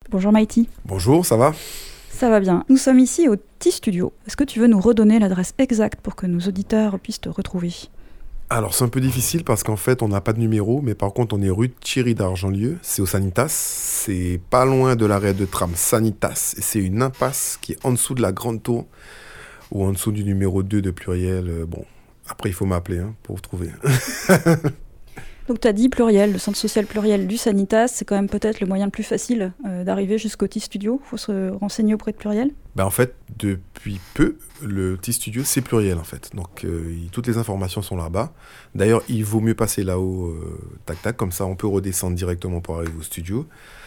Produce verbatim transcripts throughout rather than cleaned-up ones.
Bonjour Maïti. Bonjour, ça va ? Ça va bien. Nous sommes ici au T-Studio. Est-ce que tu veux nous redonner l'adresse exacte pour que nos auditeurs puissent te retrouver ? Alors c'est un peu difficile parce qu'en fait on n'a pas de numéro, mais par contre on est rue Thierry d'Argentlieu, c'est au Sanitas, c'est pas loin de l'arrêt de tram Sanitas, et c'est une impasse qui est en dessous de la grande tour, ou en dessous du numéro deux de Pluriel. Bon, après il faut m'appeler hein, pour vous trouver. Donc tu as dit Pluriel, le centre social Pluriel du Sanitas, c'est quand même peut-être le moyen le plus facile euh, d'arriver jusqu'au T-Studio. Il faut se renseigner auprès de Pluriel. Ben en fait, depuis peu, le T-Studio, c'est Pluriel en fait. Donc euh, y, toutes les informations sont là-bas. D'ailleurs, il vaut mieux passer là-haut, euh, tac-tac, comme ça on peut redescendre directement pour arriver au studio.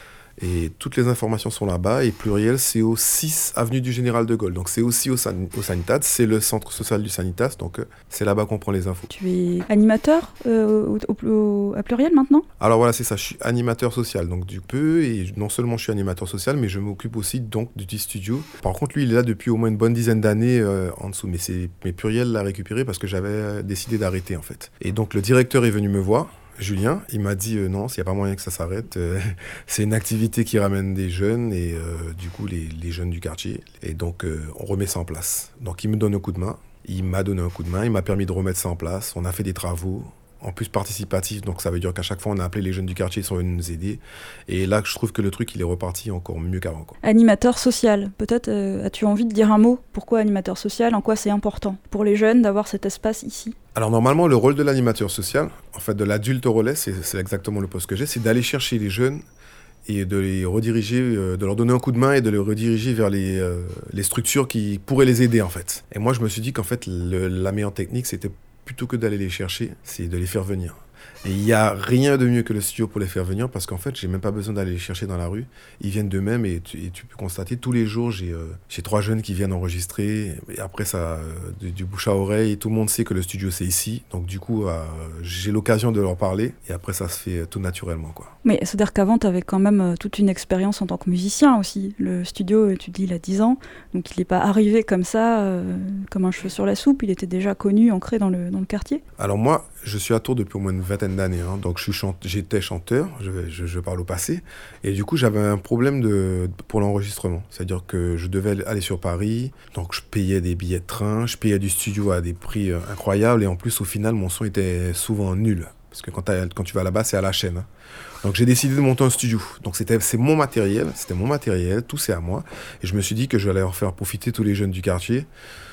Et toutes les informations sont là-bas. Et Pluriel, c'est au six avenue du Général de Gaulle. Donc c'est aussi au, San- au Sanitas, c'est le centre social du Sanitas. Donc euh, c'est là-bas qu'on prend les infos. Tu es animateur euh, au, au, au, à Pluriel maintenant ? Alors voilà, c'est ça. Je suis animateur social. Donc du peu, et non seulement je suis animateur social, mais je m'occupe aussi donc du T-Studio. Par contre, lui, il est là depuis au moins une bonne dizaine d'années euh, en dessous. Mais, c'est, mais Pluriel l'a récupéré parce que j'avais décidé d'arrêter en fait. Et donc le directeur est venu me voir. Julien, il m'a dit euh, non, s'il n'y a pas moyen que ça s'arrête, euh, c'est une activité qui ramène des jeunes et euh, du coup les, les jeunes du quartier. Et donc euh, on remet ça en place. Donc il me donne un coup de main, il m'a donné un coup de main, il m'a permis de remettre ça en place. On a fait des travaux, en plus participatifs, donc ça veut dire qu'à chaque fois on a appelé les jeunes du quartier, ils sont venus nous aider. Et là je trouve que le truc il est reparti encore mieux qu'avant, quoi. Animateur social, peut-être euh, as-tu envie de dire un mot ? Pourquoi animateur social ? En quoi c'est important pour les jeunes d'avoir cet espace ici ? Alors normalement, le rôle de l'animateur social, en fait de l'adulte relais, c'est, c'est exactement le poste que j'ai, c'est d'aller chercher les jeunes et de les rediriger, euh, de leur donner un coup de main et de les rediriger vers les, euh, les structures qui pourraient les aider en fait. Et moi je me suis dit qu'en fait le, la meilleure technique c'était plutôt que d'aller les chercher, c'est de les faire venir. Et il n'y a rien de mieux que le studio pour les faire venir parce qu'en fait, j'ai même pas besoin d'aller les chercher dans la rue. Ils viennent d'eux-mêmes et tu, et tu peux constater, tous les jours, j'ai, euh, j'ai trois jeunes qui viennent enregistrer. Et après, ça, euh, du, du bouche à oreille, tout le monde sait que le studio, c'est ici. Donc du coup, euh, j'ai l'occasion de leur parler et après, ça se fait euh, tout naturellement, quoi. Mais c'est-à-dire qu'avant, tu avais quand même euh, toute une expérience en tant que musicien aussi. Le studio, tu dis, il a dix ans, donc il n'est pas arrivé comme ça, euh, comme un cheveu sur la soupe. Il était déjà connu, ancré dans le, dans le quartier. Alors moi, je suis à Tours depuis au moins une vingtaine d'années, hein, donc je suis chante- j'étais chanteur, je, je, je parle au passé, et du coup j'avais un problème de, pour l'enregistrement, c'est-à-dire que je devais aller sur Paris, donc je payais des billets de train, je payais du studio à des prix euh, incroyables, et en plus au final mon son était souvent nul, parce que quand, quand tu vas là-bas c'est à la chaîne, hein. Donc j'ai décidé de monter un studio, donc c'était, c'est mon matériel, c'était mon matériel, tout c'est à moi, et je me suis dit que j'allais en faire profiter tous les jeunes du quartier,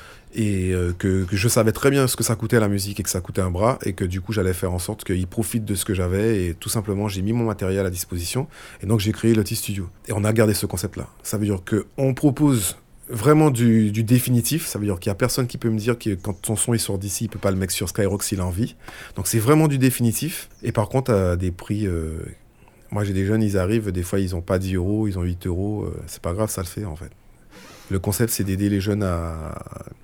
et euh, que, que je savais très bien ce que ça coûtait la musique et que ça coûtait un bras et que du coup j'allais faire en sorte qu'ils profitent de ce que j'avais et tout simplement j'ai mis mon matériel à disposition et donc j'ai créé le T-Studio et on a gardé ce concept là. Ça veut dire qu'on propose vraiment du, du définitif, ça veut dire qu'il n'y a personne qui peut me dire que quand son son il sort d'ici il peut pas le mettre sur Skyrock s'il a envie, donc c'est vraiment du définitif et par contre à des prix euh, moi j'ai des jeunes, ils arrivent, des fois ils ont pas dix euros, ils ont huit euros, euh, c'est pas grave, ça le fait en fait. Le concept, c'est d'aider les jeunes à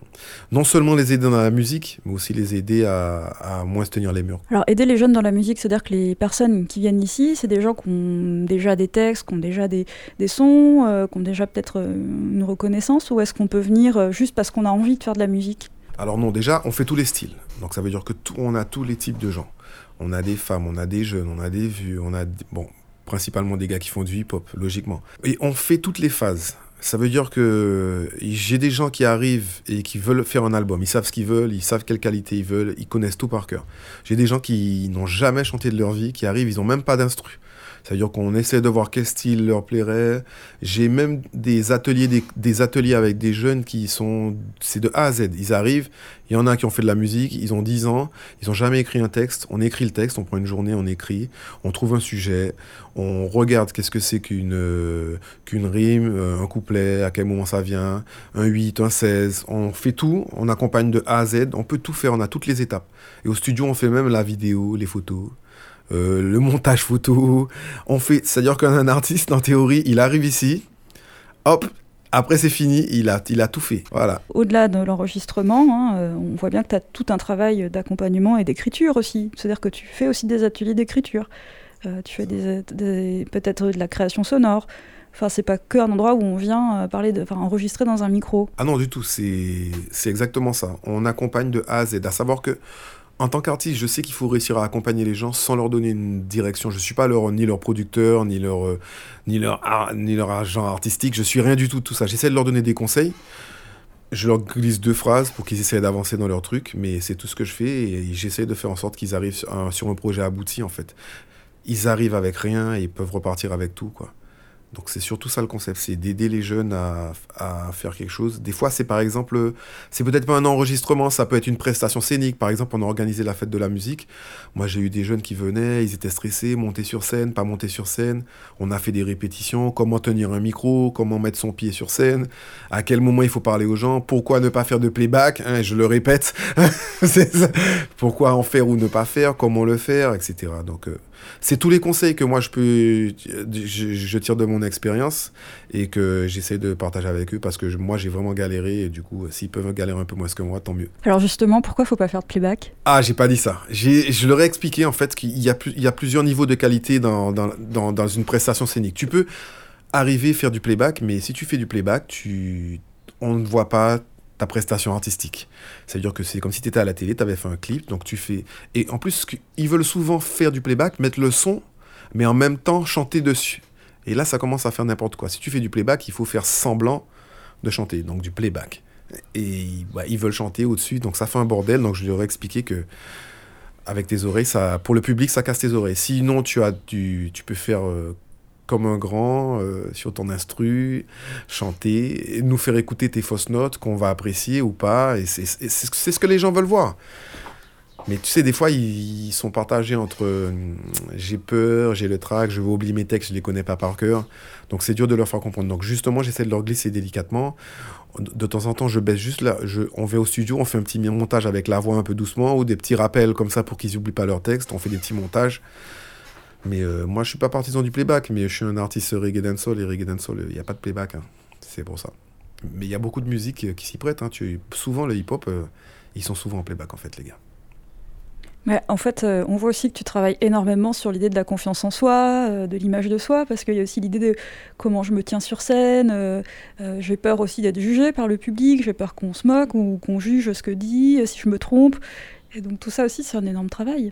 non seulement les aider dans la musique, mais aussi les aider à, à moins se tenir les murs. Alors, aider les jeunes dans la musique, c'est-à-dire que les personnes qui viennent ici, c'est des gens qui ont déjà des textes, qui ont déjà des, des sons, euh, qui ont déjà peut-être une reconnaissance, ou est-ce qu'on peut venir juste parce qu'on a envie de faire de la musique ? Alors non, déjà, on fait tous les styles. Donc ça veut dire que tout, on a tous les types de gens. On a des femmes, on a des jeunes, on a des vieux, on a... Bon, principalement des gars qui font du hip-hop, logiquement. Et on fait toutes les phases. Ça veut dire que j'ai des gens qui arrivent et qui veulent faire un album. Ils savent ce qu'ils veulent, ils savent quelle qualité ils veulent, ils connaissent tout par cœur. J'ai des gens qui n'ont jamais chanté de leur vie, qui arrivent, ils n'ont même pas d'instru. Ça veut dire qu'on essaie de voir quel style leur plairait. J'ai même des ateliers, des, des ateliers avec des jeunes qui sont... C'est de A à Z. Ils arrivent, il y en a qui ont fait de la musique, ils ont dix ans, ils n'ont jamais écrit un texte. On écrit le texte, on prend une journée, on écrit, on trouve un sujet, on regarde qu'est-ce que c'est qu'une, euh, qu'une rime, euh, un couplet, à quel moment ça vient, un huit, un seize. On fait tout, on accompagne de A à Z, on peut tout faire, on a toutes les étapes. Et au studio, on fait même la vidéo, les photos. Euh, le montage photo, on fait, c'est-à-dire qu'un artiste, en théorie, il arrive ici, hop, après c'est fini, il a, il a tout fait, voilà. Au-delà de l'enregistrement, hein, euh, on voit bien que tu as tout un travail d'accompagnement et d'écriture aussi, c'est-à-dire que tu fais aussi des ateliers d'écriture, euh, tu fais des, des, peut-être de la création sonore, enfin c'est pas qu'un endroit où on vient euh, parler de, enfin, enregistrer dans un micro. Ah non du tout, c'est, c'est exactement ça, on accompagne de A à Z, à savoir que En tant qu'artiste, je sais qu'il faut réussir à accompagner les gens sans leur donner une direction. Je ne suis pas leur, ni leur producteur, ni leur, euh, ni, leur, ah, ni leur agent artistique. Je suis rien du tout de tout ça. J'essaie de leur donner des conseils. Je leur glisse deux phrases pour qu'ils essayent d'avancer dans leur truc, mais c'est tout ce que je fais et j'essaie de faire en sorte qu'ils arrivent sur un, sur un projet abouti, en fait. Ils arrivent avec rien et ils peuvent repartir avec tout, quoi. Donc c'est surtout ça le concept, c'est d'aider les jeunes à, à faire quelque chose. Des fois, c'est par exemple, c'est peut-être pas un enregistrement, ça peut être une prestation scénique. Par exemple, on a organisé la fête de la musique. Moi, j'ai eu des jeunes qui venaient, ils étaient stressés, monter sur scène, pas monter sur scène. On a fait des répétitions, comment tenir un micro, comment mettre son pied sur scène, à quel moment il faut parler aux gens, pourquoi ne pas faire de playback, hein, je le répète, c'est ça. Pourquoi en faire ou ne pas faire, comment le faire, et cetera. Donc, euh, c'est tous les conseils que moi je peux, je, je tire de mon expérience et que j'essaie de partager avec eux parce que je, moi j'ai vraiment galéré et du coup s'ils peuvent galérer un peu moins que moi, tant mieux. Alors justement, pourquoi faut pas faire de playback ? Ah, j'ai pas dit ça. J'ai, je leur ai expliqué en fait qu'il y a, il y a plusieurs niveaux de qualité dans, dans, dans, dans une prestation scénique. Tu peux arriver à faire du playback, mais si tu fais du playback, tu, on ne voit pas ta prestation artistique. C'est-à-dire que c'est comme si tu étais à la télé, tu avais fait un clip, donc tu fais... Et en plus, ils veulent souvent faire du playback, mettre le son, mais en même temps chanter dessus. Et là, ça commence à faire n'importe quoi. Si tu fais du playback, il faut faire semblant de chanter, donc du playback. Et bah, ils veulent chanter au-dessus, donc ça fait un bordel. Donc je leur ai expliqué que avec tes oreilles, ça, pour le public, ça casse tes oreilles. Sinon, tu, as du, tu peux faire... Euh, comme un grand, euh, sur ton instru, chanter, nous faire écouter tes fausses notes qu'on va apprécier ou pas, et c'est, c'est, c'est ce que les gens veulent voir. Mais tu sais, des fois, ils, ils sont partagés entre euh, j'ai peur, j'ai le trac, je veux oublier mes textes, je les connais pas par cœur, donc c'est dur de leur faire comprendre. Donc justement, j'essaie de leur glisser délicatement. De temps en temps, je baisse juste là, je, on va au studio, on fait un petit montage avec la voix un peu doucement, ou des petits rappels comme ça pour qu'ils n'oublient pas leur texte, on fait des petits montages. Mais euh, moi, je suis pas partisan du playback, mais je suis un artiste reggae dancehall, et reggae dancehall, il n'y a pas de playback, hein. C'est pour ça. Mais il y a beaucoup de musique euh, qui s'y prête, hein. Tu, souvent, le hip-hop, euh, ils sont souvent en playback, en fait, les gars. Mais en fait, euh, on voit aussi que tu travailles énormément sur l'idée de la confiance en soi, euh, de l'image de soi, parce qu'il y a aussi l'idée de comment je me tiens sur scène. Euh, euh, j'ai peur aussi d'être jugée par le public, j'ai peur qu'on se moque ou qu'on juge ce que dit, si je me trompe. Et donc tout ça aussi, c'est un énorme travail.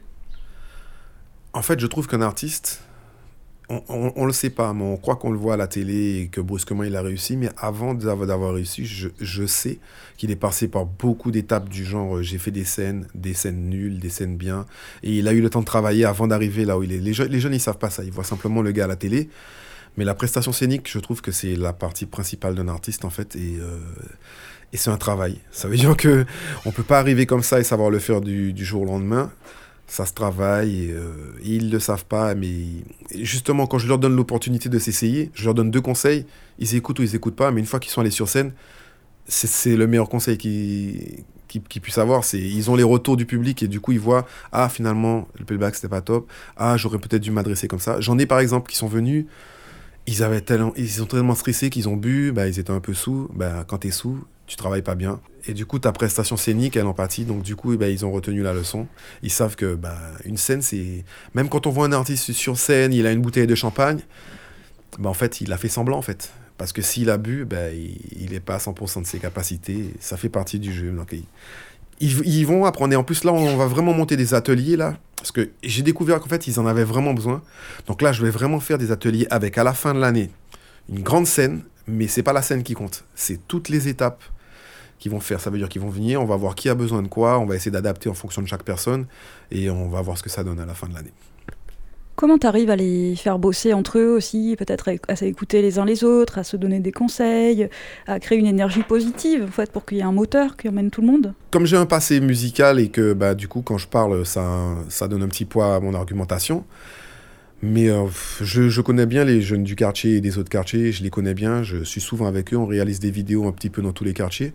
En fait, je trouve qu'un artiste, on, on, on le sait pas, mais on croit qu'on le voit à la télé et que brusquement il a réussi. Mais avant d'avoir, d'avoir réussi, je, je sais qu'il est passé par beaucoup d'étapes du genre, euh, j'ai fait des scènes, des scènes nulles, des scènes bien. Et il a eu le temps de travailler avant d'arriver là où il est. Les, je, les jeunes, ils savent pas ça. Ils voient simplement le gars à la télé. Mais la prestation scénique, je trouve que c'est la partie principale d'un artiste, en fait. Et, euh, et c'est un travail. Ça veut dire qu'on ne peut pas arriver comme ça et savoir le faire du, du jour au lendemain. Ça se travaille, et, euh, et ils ne le savent pas, mais justement, quand je leur donne l'opportunité de s'essayer, je leur donne deux conseils, ils écoutent ou ils n'écoutent pas, mais une fois qu'ils sont allés sur scène, c'est, c'est le meilleur conseil qu'ils, qu'ils, qu'ils puissent avoir, c'est ils ont les retours du public, et du coup, ils voient, ah, finalement, le playback, c'était pas top, ah, j'aurais peut-être dû m'adresser comme ça. J'en ai, par exemple, qui sont venus, ils, avaient tellement, ils sont tellement stressés qu'ils ont bu, bah, ils étaient un peu sous, bah, quand t'es sous, tu travailles pas bien. Et du coup, ta prestation scénique, elle en pâtit. Donc, du coup, eh ben, ils ont retenu la leçon. Ils savent que bah, une scène, c'est... Même quand on voit un artiste sur scène, il a une bouteille de champagne, bah, en fait, il a fait semblant, en fait. Parce que s'il a bu, bah, il n'est pas à cent pour cent de ses capacités. Ça fait partie du jeu. Donc, ils, ils, ils vont apprendre. Et en plus, là, on va vraiment monter des ateliers, là. Parce que j'ai découvert qu'en fait, ils en avaient vraiment besoin. Donc là, je vais vraiment faire des ateliers avec, à la fin de l'année, une grande scène. Mais c'est pas la scène qui compte. C'est toutes les étapes qu'ils vont faire. Ça veut dire qu'ils vont venir, on va voir qui a besoin de quoi, on va essayer d'adapter en fonction de chaque personne et on va voir ce que ça donne à la fin de l'année. Comment tu arrives à les faire bosser entre eux aussi, peut-être à s'écouter les uns les autres, à se donner des conseils, à créer une énergie positive en fait, pour qu'il y ait un moteur qui emmène tout le monde ? Comme j'ai un passé musical et que bah, du coup quand je parle ça, ça donne un petit poids à mon argumentation, mais euh, je, je connais bien les jeunes du quartier et des autres quartiers, je les connais bien, je suis souvent avec eux, on réalise des vidéos un petit peu dans tous les quartiers.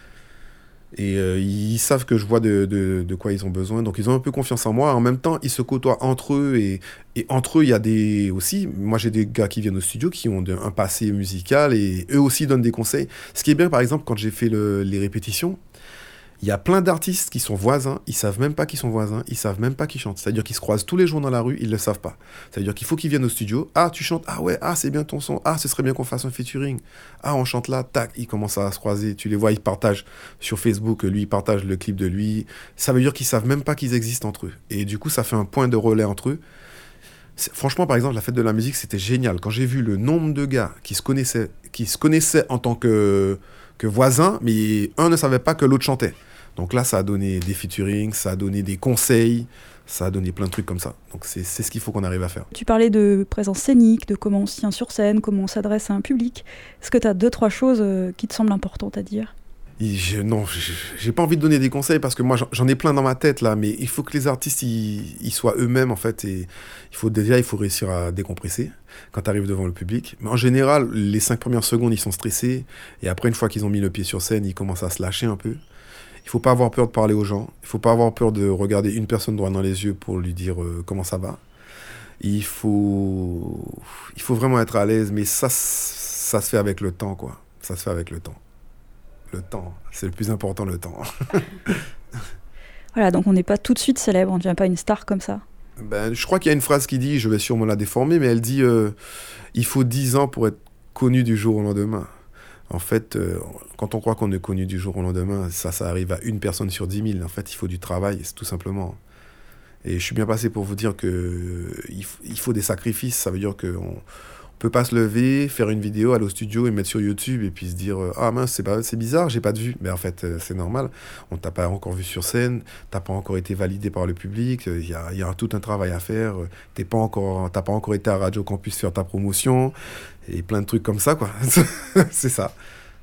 Et euh, ils savent que je vois de, de, de quoi ils ont besoin, donc ils ont un peu confiance en moi. En même temps, ils se côtoient entre eux, et, et entre eux, il y a des aussi... Moi, j'ai des gars qui viennent au studio, qui ont de, un passé musical, et eux aussi donnent des conseils. Ce qui est bien, par exemple, quand j'ai fait le, les répétitions, Il y a plein d'artistes qui sont voisins, ils savent même pas qu'ils sont voisins, ils savent même pas qu'ils chantent. C'est-à-dire qu'ils se croisent tous les jours dans la rue, ils le savent pas. C'est-à-dire qu'il faut qu'ils viennent au studio. Ah, tu chantes. Ah ouais, ah, c'est bien ton son. Ah, ce serait bien qu'on fasse un featuring. Ah, on chante là, tac, ils commencent à se croiser. Tu les vois, ils partagent sur Facebook, lui, il partage le clip de lui. Ça veut dire qu'ils savent même pas qu'ils existent entre eux. Et du coup, ça fait un point de relais entre eux. C'est... Franchement, par exemple, la fête de la musique, c'était génial. Quand j'ai vu le nombre de gars qui se connaissaient, qui se connaissaient en tant que, que voisins, mais un ne savait pas que l'autre chantait. Donc là, ça a donné des featurings, ça a donné des conseils, ça a donné plein de trucs comme ça. Donc c'est, c'est ce qu'il faut qu'on arrive à faire. Tu parlais de présence scénique, de comment on se tient sur scène, comment on s'adresse à un public. Est-ce que tu as deux, trois choses euh, qui te semblent importantes à dire ? Et je, non, je, j'ai pas envie de donner des conseils parce que moi, j'en, j'en ai plein dans ma tête là, mais il faut que les artistes, ils, ils soient eux-mêmes en fait. Et il faut, déjà, il faut réussir à décompresser quand tu arrives devant le public. Mais en général, les cinq premières secondes, ils sont stressés. Et après, une fois qu'ils ont mis le pied sur scène, ils commencent à se lâcher un peu. Il ne faut pas avoir peur de parler aux gens. Il ne faut pas avoir peur de regarder une personne droit dans les yeux pour lui dire euh, comment ça va. Il faut... il faut vraiment être à l'aise, mais ça, ça se fait avec le temps, quoi. Ça se fait avec le temps. Le temps, c'est le plus important, le temps. Voilà, donc on n'est pas tout de suite célèbre, on ne devient pas une star comme ça. Ben, je crois qu'il y a une phrase qui dit, je vais sûrement la déformer, mais elle dit euh, « Il faut dix ans pour être connu du jour au lendemain ». En fait, euh, quand on croit qu'on est connu du jour au lendemain, ça, ça arrive à une personne sur dix mille. En fait, il faut du travail, c'est tout simplement. Et je suis bien passé pour vous dire qu'il f- il faut des sacrifices. Ça veut dire qu'on ne peut pas se lever, faire une vidéo, aller au studio et mettre sur YouTube et puis se dire « Ah mince, c'est, pas, c'est bizarre, j'ai pas de vue ». Mais en fait, euh, c'est normal. On ne t'a pas encore vu sur scène, tu n'as pas encore été validé par le public. Il y a, y a tout un travail à faire. Tu n'as pas encore, t'as pas encore été à Radio Campus faire ta promotion. Et plein de trucs comme ça, quoi. C'est ça.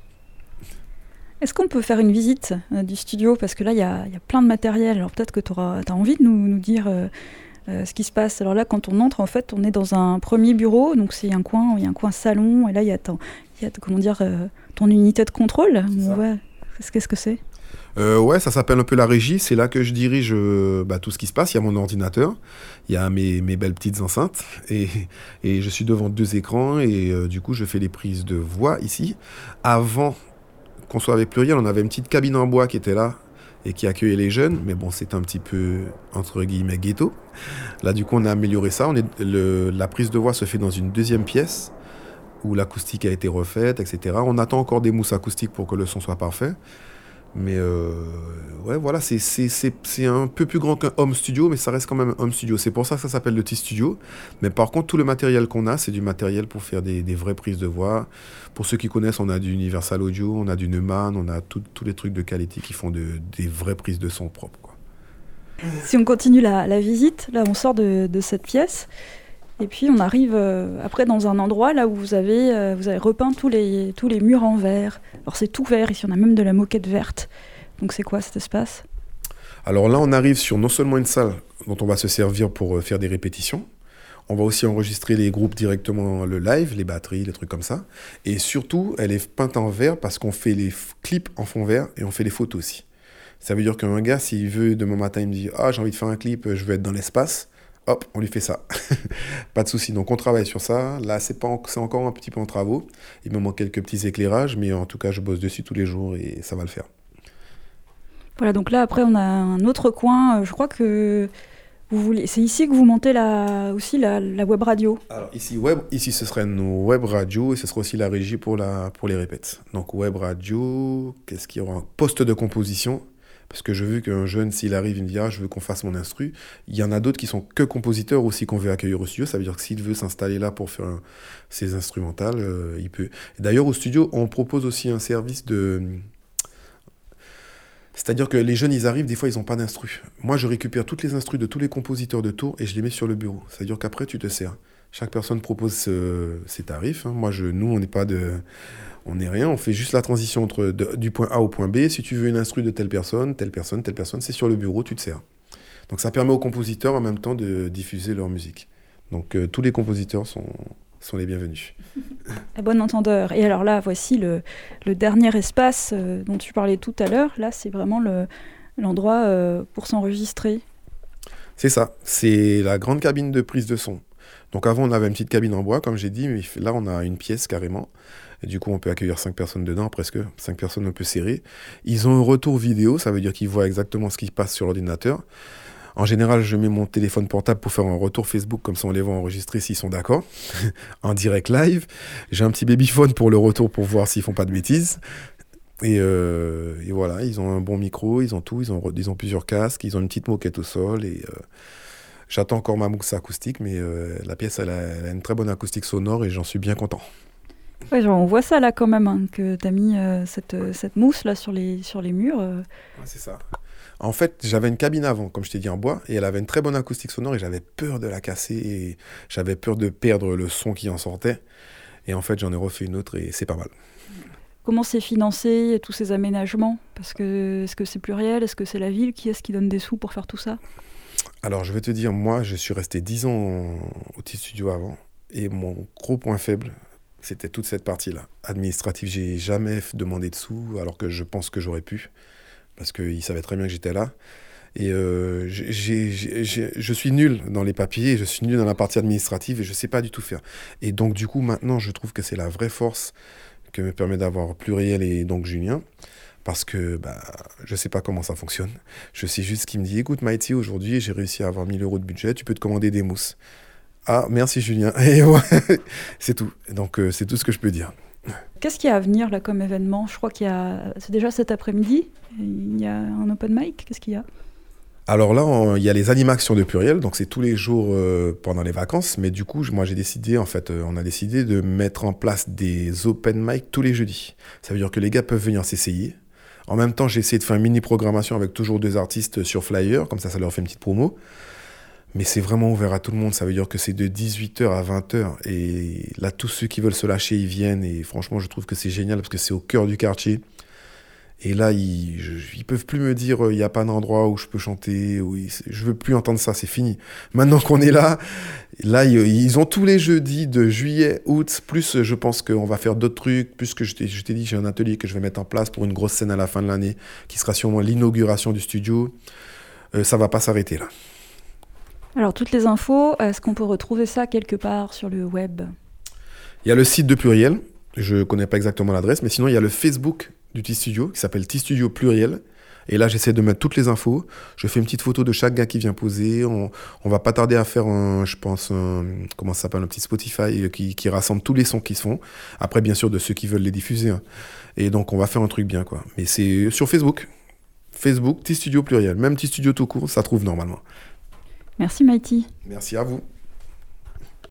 Est-ce qu'on peut faire une visite euh, du studio ? Parce que là, il y a, y a plein de matériel. Alors peut-être que tu as envie de nous, nous dire euh, euh, ce qui se passe. Alors là, quand on entre, en fait, on est dans un premier bureau. Donc c'est un coin, il y a un coin salon. Et là, il y a, ton, y a comment dire, euh, ton unité de contrôle. Ouais. Qu'est-ce que c'est ? Euh, ouais, ça s'appelle un peu la régie. C'est là que je dirige euh, bah, tout ce qui se passe. Il y a mon ordinateur, il y a mes, mes belles petites enceintes et, et je suis devant deux écrans et euh, du coup, je fais les prises de voix ici. Avant qu'on soit avec Pluriel, on avait une petite cabine en bois qui était là et qui accueillait les jeunes. Mais bon, c'est un petit peu, entre guillemets, ghetto. Là, du coup, on a amélioré ça. On est, le, la prise de voix se fait dans une deuxième pièce où l'acoustique a été refaite, et cetera. On attend encore des mousses acoustiques pour que le son soit parfait. Mais euh, ouais, voilà, c'est, c'est, c'est, c'est un peu plus grand qu'un home studio, mais ça reste quand même un home studio. C'est pour ça que ça s'appelle le T-Studio. Mais par contre, tout le matériel qu'on a, c'est du matériel pour faire des, des vraies prises de voix. Pour ceux qui connaissent, on a du Universal Audio, on a du Neumann, on a tous les trucs de qualité qui font de, des vraies prises de son propres, quoi. Si on continue la, la visite, là, on sort de, de cette pièce. Et puis on arrive euh, après dans un endroit là où vous avez, euh, vous avez repeint tous les, tous les murs en verre. Alors c'est tout vert, ici on a même de la moquette verte. Donc c'est quoi cet espace ? Alors là on arrive sur non seulement une salle dont on va se servir pour euh, faire des répétitions, on va aussi enregistrer les groupes directement, le live, les batteries, les trucs comme ça. Et surtout elle est peinte en vert parce qu'on fait les f- clips en fond vert et on fait les photos aussi. Ça veut dire qu'un gars s'il veut demain matin il me dit « Ah j'ai envie de faire un clip, je veux être dans l'espace », hop, on lui fait ça. Pas de souci. Donc, on travaille sur ça. Là, c'est, pas en... c'est encore un petit peu en travaux. Il me manque quelques petits éclairages, mais en tout cas, je bosse dessus tous les jours et ça va le faire. Voilà, donc là, après, on a un autre coin. Je crois que vous voulez... c'est ici que vous montez la... aussi la... la web radio. Alors, ici, web... ici, ce serait nos web radio et ce sera aussi la régie pour, la... pour les répètes. Donc, web radio, qu'est-ce qu'il y aura ? Poste de composition. Parce que je veux qu'un jeune, s'il arrive, il me dit « Ah, je veux qu'on fasse mon instru ». Il y en a d'autres qui sont que compositeurs aussi qu'on veut accueillir au studio. Ça veut dire que s'il veut s'installer là pour faire un, ses instrumentales, euh, il peut. Et d'ailleurs, au studio, on propose aussi un service de... C'est-à-dire que les jeunes, ils arrivent, des fois, ils n'ont pas d'instru. Moi, je récupère toutes les instrus de tous les compositeurs de Tours et je les mets sur le bureau. C'est-à-dire qu'après, tu te sers. Chaque personne propose euh, ses tarifs. Hein. Moi, je, nous, on n'est pas de... On n'est rien, on fait juste la transition entre de, du point A au point B. Si tu veux une instru de telle personne, telle personne, telle personne, c'est sur le bureau, tu te sers. Donc ça permet aux compositeurs en même temps de diffuser leur musique. Donc euh, tous les compositeurs sont, sont les bienvenus. À bon entendeur. Et alors là, voici le, le dernier espace euh, dont tu parlais tout à l'heure. Là, c'est vraiment le, l'endroit euh, pour s'enregistrer. C'est ça, c'est la grande cabine de prise de son. Donc avant, on avait une petite cabine en bois, comme j'ai dit, mais là, on a une pièce carrément. Et du coup, on peut accueillir cinq personnes dedans, presque cinq personnes un peu serrées. Ils ont un retour vidéo, ça veut dire qu'ils voient exactement ce qui passe sur l'ordinateur. En général, je mets mon téléphone portable pour faire un retour Facebook, comme ça on les voit enregistrer s'ils sont d'accord, en direct live. J'ai un petit babyphone pour le retour pour voir s'ils font pas de bêtises. Et, euh, et voilà, ils ont un bon micro, ils ont tout, ils ont, ils ont plusieurs casques, ils ont une petite moquette au sol. Et euh, j'attends encore ma mousse acoustique, mais euh, la pièce, elle a, elle a une très bonne acoustique sonore et j'en suis bien content. Ouais, genre, on voit ça là quand même, hein, que tu as mis euh, cette, ouais. cette mousse là sur les, sur les murs. Euh. Ouais, c'est ça. En fait, j'avais une cabine avant, comme je t'ai dit, en bois, et elle avait une très bonne acoustique sonore et j'avais peur de la casser et j'avais peur de perdre le son qui en sortait. Et en fait, j'en ai refait une autre et c'est pas mal. Comment c'est financé, tous ces aménagements ? Parce que, est-ce que c'est pluriel ? Est-ce que c'est la ville ? Qui est-ce qui donne des sous pour faire tout ça ? Alors, je vais te dire, moi, je suis resté dix ans au T-Studio avant et mon gros point faible, c'était toute cette partie-là. Administrative, j'ai jamais demandé de sous alors que je pense que j'aurais pu. Parce qu'ils savaient très bien que j'étais là. Et euh, j'ai, j'ai, j'ai, je suis nul dans les papiers, je suis nul dans la partie administrative et je ne sais pas du tout faire. Et donc, du coup, maintenant, je trouve que c'est la vraie force que me permet d'avoir Pluriel et donc Julien. Parce que bah, je ne sais pas comment ça fonctionne. Je sais juste qu'il me dit, écoute, Mighty, aujourd'hui, j'ai réussi à avoir mille euros de budget, tu peux te commander des mousses. Ah, merci Julien. Et ouais, c'est tout. Donc, euh, c'est tout ce que je peux dire. Qu'est-ce qu'il y a à venir là comme événement ? Je crois qu'il y a, c'est déjà cet après-midi, il y a un open mic, qu'est-ce qu'il y a ? Alors là, on, il y a les animations de Pluriel, donc c'est tous les jours euh, pendant les vacances, mais du coup, moi j'ai décidé, en fait, euh, on a décidé de mettre en place des open mic tous les jeudis. Ça veut dire que les gars peuvent venir s'essayer. En même temps, j'ai essayé de faire une mini-programmation avec toujours deux artistes sur Flyer, comme ça, ça leur fait une petite promo. Mais c'est vraiment ouvert à tout le monde, ça veut dire que c'est de dix-huit heures à vingt heures. Et là, tous ceux qui veulent se lâcher, ils viennent. Et franchement, je trouve que c'est génial parce que c'est au cœur du quartier. Et là, ils, je, ils peuvent plus me dire il euh, n'y a pas d'endroit où je peux chanter. Où ils, je veux plus entendre ça, c'est fini. Maintenant qu'on est là, là ils, ils ont tous les jeudis de juillet, août. Plus, je pense qu'on va faire d'autres trucs. Plus que je t'ai, je t'ai dit, j'ai un atelier que je vais mettre en place pour une grosse scène à la fin de l'année, qui sera sûrement l'inauguration du studio. Euh, ça va pas s'arrêter là. Alors, toutes les infos, est-ce qu'on peut retrouver ça quelque part sur le web ? Il y a le site de Pluriel, je ne connais pas exactement l'adresse, mais sinon, il y a le Facebook du T-Studio, qui s'appelle T-Studio Pluriel. Et là, j'essaie de mettre toutes les infos. Je fais une petite photo de chaque gars qui vient poser. On ne va pas tarder à faire, un, je pense, un, comment ça s'appelle, un petit Spotify qui, qui rassemble tous les sons qui se font. Après, bien sûr, de ceux qui veulent les diffuser. Hein. Et donc, on va faire un truc bien, quoi. Mais c'est sur Facebook. Facebook, T-Studio Pluriel. Même T-Studio tout court, ça trouve normalement. Merci Mighty. Merci à vous.